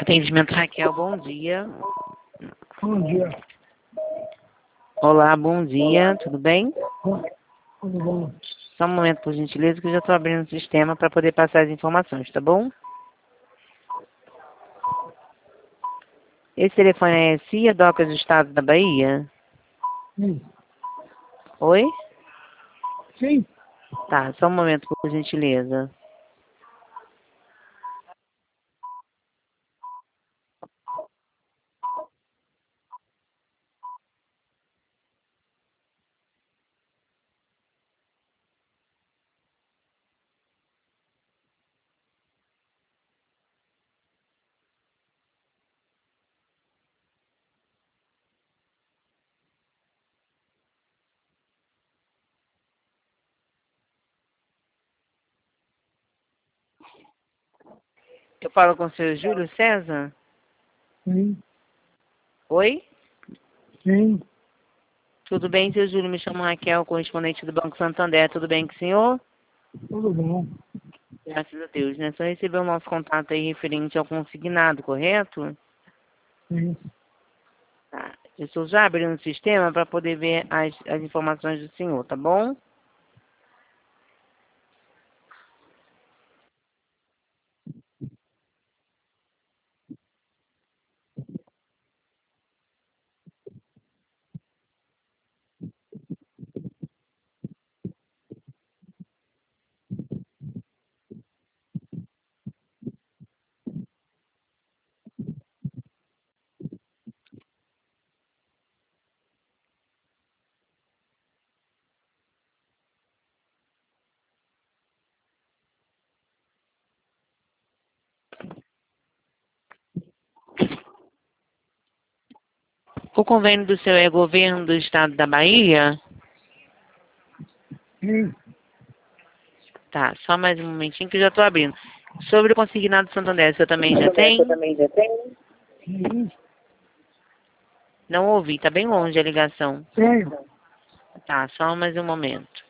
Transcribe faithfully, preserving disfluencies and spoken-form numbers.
Atendimento Raquel, bom dia. Bom dia. Olá, bom dia, tudo bem? Tudo bom? Só um momento, por gentileza, que eu já estou abrindo o sistema para poder passar as informações, tá bom? Esse telefone é C I A Docas do Estado da Bahia? Sim. Oi? Sim. Tá, só um momento, por gentileza. Eu falo com o senhor Júlio César? Sim. Oi? Sim. Tudo bem, seu Júlio? Me chamo Raquel, correspondente do Banco Santander. Tudo bem com o senhor? Tudo bom. Graças a Deus, né? Só recebeu o nosso contato aí referente ao consignado, correto? Sim. Tá. Eu estou já abrindo o sistema para poder ver as, as informações do senhor, tá bom? O convênio do senhor é governo do estado da Bahia? Sim. Tá, só mais um momentinho que eu já estou abrindo. Sobre o consignado Santander, o senhor também já Santander, tem? você também já tem? Sim. Não ouvi, tá bem longe a ligação. Tenho. Tá, só mais um momento.